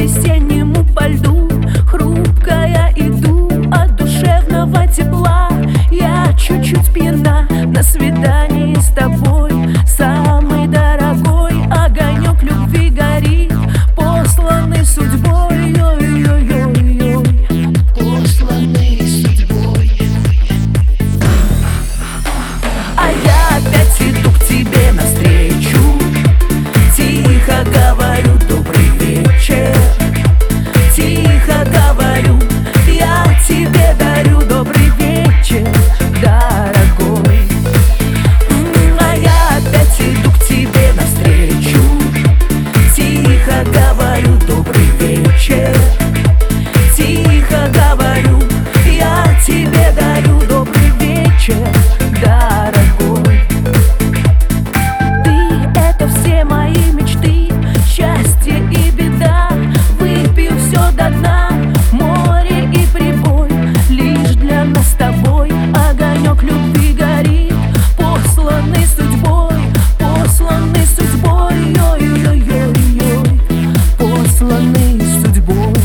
весеннему по льду, хрупкая иду от душевного тепла. Я чуть-чуть пьяна на свидании с тобой, самый дорогой огонек любви горит, посланный судьбой, ой-ой-ой-ой, посланный судьбой. А я опять иду к тебе навстречу, тихо говорю добрый вечер, тихо говорю, я тебе дарю добрый вечер, дорогой. А я опять иду к тебе навстречу, тихо говорю добрый вечер, тихо говорю, я тебе дарю добрый вечер, дорогой. Ты — это все мои мечты, счастье и беда. Выпью все до дна, море и прибой, лишь для нас с тобой огонек любви горит, посланный судьбой, ой-ой-ой-ой, посланный судьбой.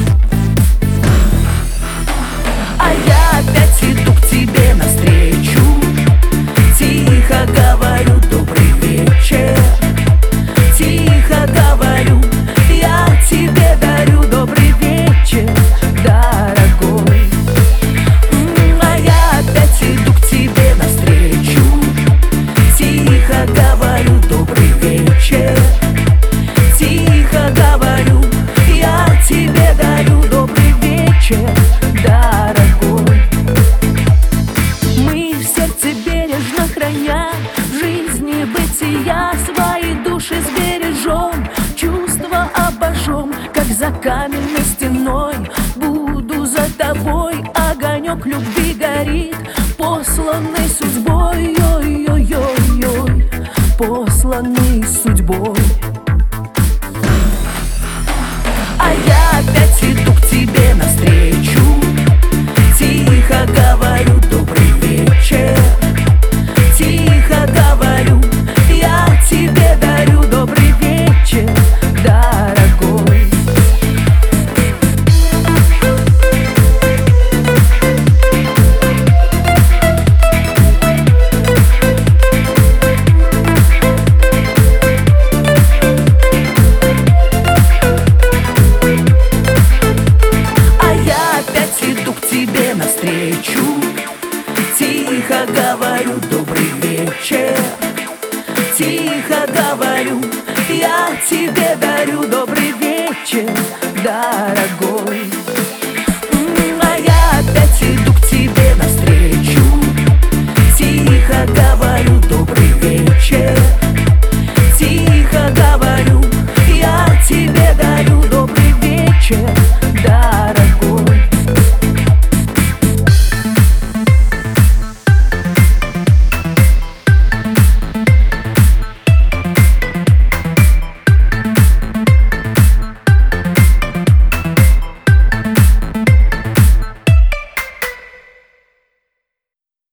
А я опять иду к тебе навстречу, тихо говорю добрый вечер, тихо говорю, я тебе дарю добрый вечер, дорогой. А я опять иду к тебе навстречу, тихо говорю добрый вечер, тихо говорю, я тебе дарю добрый вечер, дорогой. Мы в сердце бережно храня жизни бытия, свои души сбережем, чувства обожжем, как за каменной стеной. Буду за тобой, огонек любви горит, посланный судьбой, ой-ой-ой-ой, посланный судьбой. А я опять иду к тебе навстречу, тихо говорю добрый вечер, тихо говорю, я тебе дарю добрый вечер, дорогой. А я опять иду к тебе навстречу, тихо говорю добрый вечер, тихо говорю, я тебе дарю добрый вечер, дорогой.